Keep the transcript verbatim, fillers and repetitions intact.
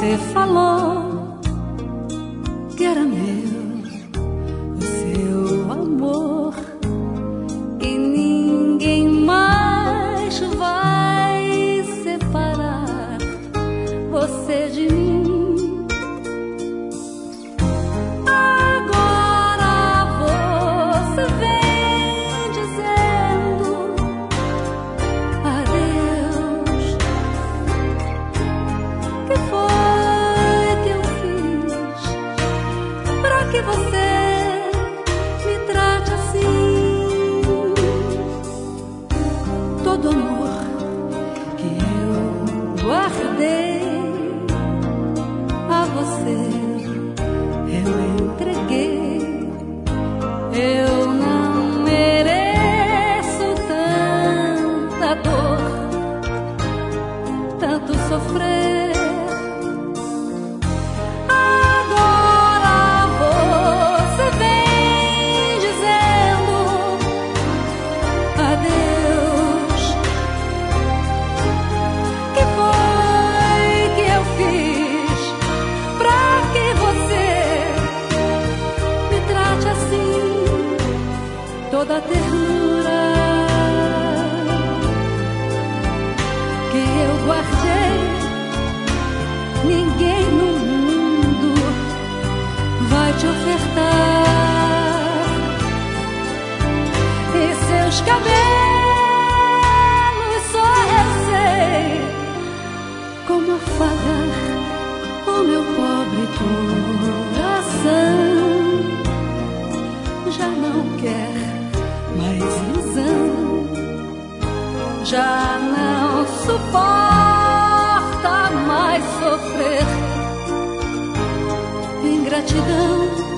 Você falou que era meu o seu amor, e ninguém mais vai separar você de mim. Que você me trate assim. Todo amor que eu guardei a você eu entreguei. Eu não mereço tanta dor, tanto sofrer. Toda a ternura que eu guardei, ninguém no mundo vai te ofertar. E seus cabelos só eu sei como afagar o meu pobre coração. Já não quer mais ilusão, já não suporta mais sofrer ingratidão.